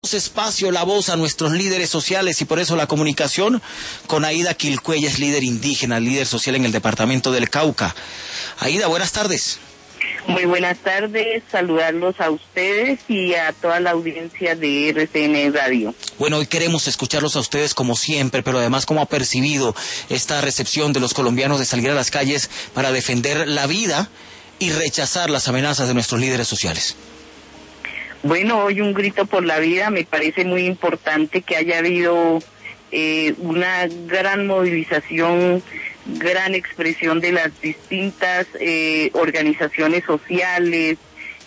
Espacio, la voz a nuestros líderes sociales y por eso la comunicación con Aida Quilcue, ella es líder indígena, líder social en el departamento del Cauca. Aida, buenas tardes. Muy buenas tardes, saludarlos a ustedes y a toda la audiencia de RCN Radio. Bueno, hoy queremos escucharlos a ustedes como siempre, pero además cómo ha percibido esta recepción de los colombianos de salir a las calles para defender la vida y rechazar las amenazas de nuestros líderes sociales. Bueno, hoy un grito por la vida, me parece muy importante que haya habido una gran movilización, gran expresión de las distintas organizaciones sociales,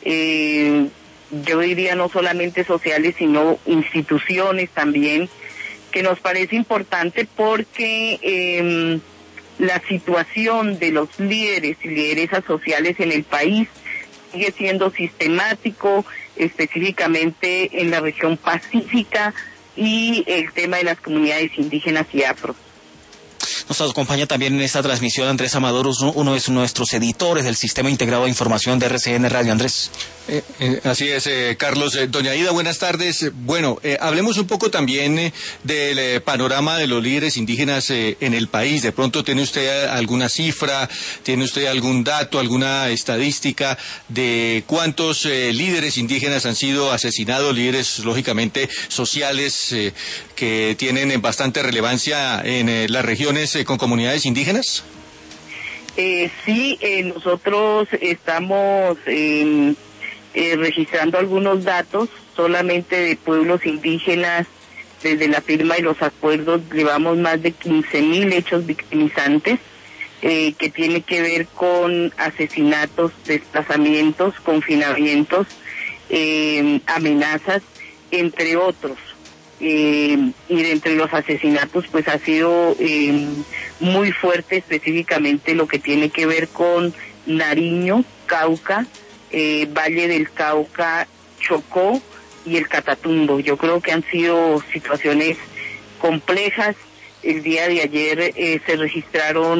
yo diría no solamente sociales, sino instituciones también, que nos parece importante porque la situación de los líderes y lideresas sociales en el país sigue siendo sistemático, específicamente en la región pacífica y el tema de las comunidades indígenas y afro. Nos acompaña también en esta transmisión Andrés Amador, uno de nuestros editores del Sistema Integrado de Información de RCN Radio. Andrés. Así es, Carlos. Doña Aida, buenas tardes. Bueno, hablemos un poco también del panorama de los líderes indígenas en el país. De pronto, ¿tiene usted alguna cifra, tiene usted algún dato, alguna estadística de cuántos líderes indígenas han sido asesinados, líderes lógicamente sociales que tienen bastante relevancia en las regiones con comunidades indígenas? Sí, nosotros estamos registrando algunos datos solamente de pueblos indígenas. Desde la firma de los acuerdos llevamos más de 15.000 hechos victimizantes que tiene que ver con asesinatos, desplazamientos, confinamientos, amenazas, entre otros. Y de entre los asesinatos pues ha sido muy fuerte específicamente lo que tiene que ver con Nariño, Cauca, Valle del Cauca, Chocó y el Catatumbo. Yo creo que han sido situaciones complejas. El día de ayer se registró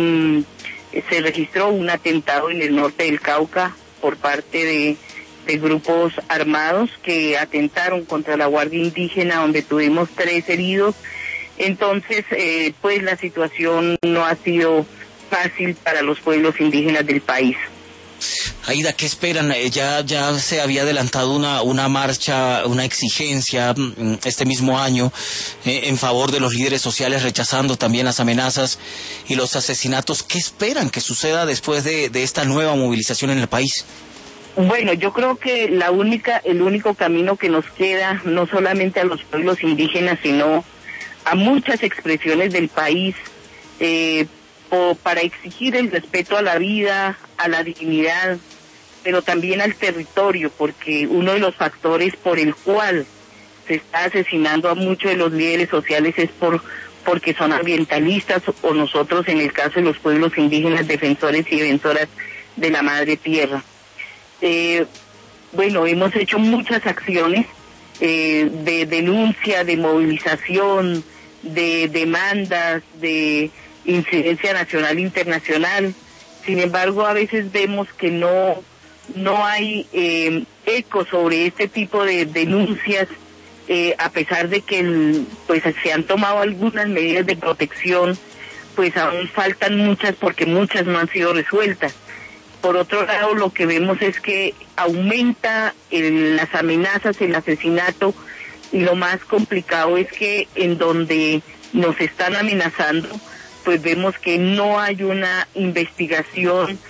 un atentado en el norte del Cauca por parte de grupos armados que atentaron contra la Guardia Indígena, donde tuvimos 3 heridos. Entonces, pues la situación no ha sido fácil para los pueblos indígenas del país. Aida, ¿qué esperan? Ya se había adelantado una marcha, una exigencia este mismo año en favor de los líderes sociales, rechazando también las amenazas y los asesinatos. ¿Qué esperan que suceda después de esta nueva movilización en el país? Bueno, yo creo que el único camino que nos queda, no solamente a los pueblos indígenas, sino a muchas expresiones del país, para exigir el respeto a la vida, a la dignidad, pero también al territorio, porque uno de los factores por el cual se está asesinando a muchos de los líderes sociales es porque son ambientalistas, o nosotros en el caso de los pueblos indígenas, defensores y defensoras de la madre tierra. Bueno, hemos hecho muchas acciones de denuncia, de movilización, de demandas, de incidencia nacional e internacional. Sin embargo, a veces vemos que no hay eco sobre este tipo de denuncias, a pesar de que pues se han tomado algunas medidas de protección, pues aún faltan muchas porque muchas no han sido resueltas. Por otro lado, lo que vemos es que aumenta las amenazas, el asesinato, y lo más complicado es que en donde nos están amenazando, pues vemos que no hay una investigación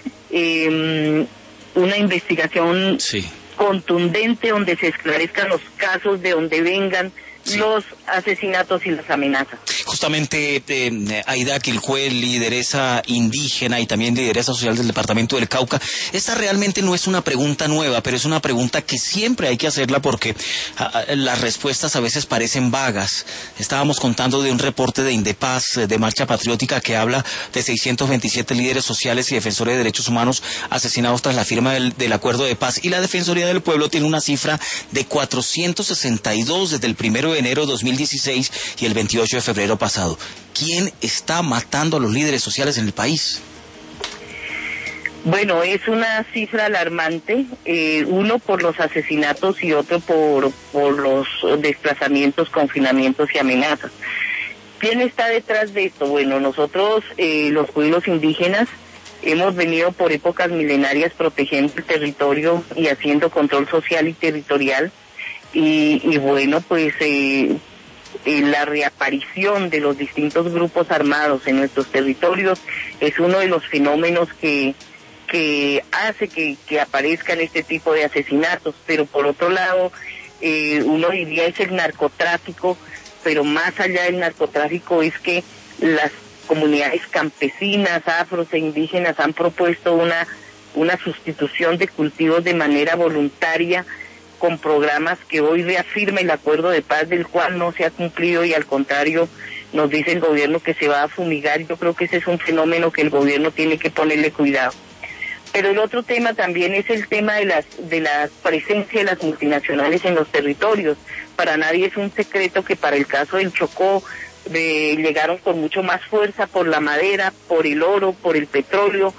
sí, contundente donde se esclarezcan los casos de donde vengan los asesinatos y las amenazas. Justamente Aida Quilcue, lideresa indígena y también lideresa social del departamento del Cauca, esta realmente no es una pregunta nueva, pero es una pregunta que siempre hay que hacerla porque las respuestas a veces parecen vagas. Estábamos contando de un reporte de Indepaz, de Marcha Patriótica, que habla de 627 líderes sociales y defensores de derechos humanos asesinados tras la firma del acuerdo de paz, y la Defensoría del Pueblo tiene una cifra de 462 desde el 1 de enero de 2016 y el 28 de febrero pasado. ¿Quién está matando a los líderes sociales en el país? Bueno, es una cifra alarmante, uno por los asesinatos y otro por los desplazamientos, confinamientos y amenazas. ¿Quién está detrás de esto? Bueno, nosotros, los pueblos indígenas, hemos venido por épocas milenarias protegiendo el territorio y haciendo control social y territorial. Y bueno, pues la reaparición de los distintos grupos armados en nuestros territorios es uno de los fenómenos que hace que aparezcan este tipo de asesinatos. Pero por otro lado, uno diría es el narcotráfico, pero más allá del narcotráfico es que las comunidades campesinas, afros e indígenas han propuesto una sustitución de cultivos de manera voluntaria con programas que hoy reafirma el acuerdo de paz, del cual no se ha cumplido, y al contrario nos dice el gobierno que se va a fumigar. Yo creo que ese es un fenómeno que el gobierno tiene que ponerle cuidado. Pero el otro tema también es el tema de la presencia de las multinacionales en los territorios. Para nadie es un secreto que para el caso del Chocó llegaron con mucho más fuerza por la madera, por el oro, por el petróleo.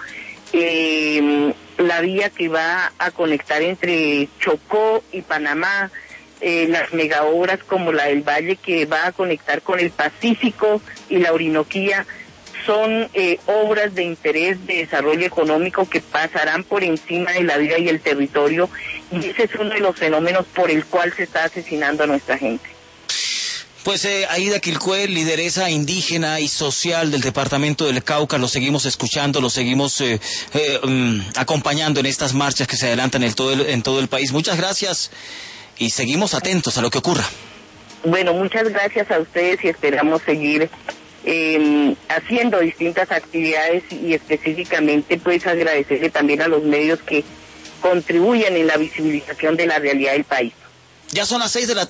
La vía que va a conectar entre Chocó y Panamá, las megaobras como la del Valle que va a conectar con el Pacífico y la Orinoquía, son obras de interés de desarrollo económico que pasarán por encima de la vida y el territorio, y ese es uno de los fenómenos por el cual se está asesinando a nuestra gente. Pues Aída Quilpué, lideresa indígena y social del departamento del Cauca, lo seguimos escuchando, lo seguimos acompañando en estas marchas que se adelantan en todo el país. Muchas gracias y seguimos atentos a lo que ocurra. Bueno, muchas gracias a ustedes y esperamos seguir haciendo distintas actividades, y específicamente pues agradecerle también a los medios que contribuyen en la visibilización de la realidad del país. Ya son las 6 de la tarde.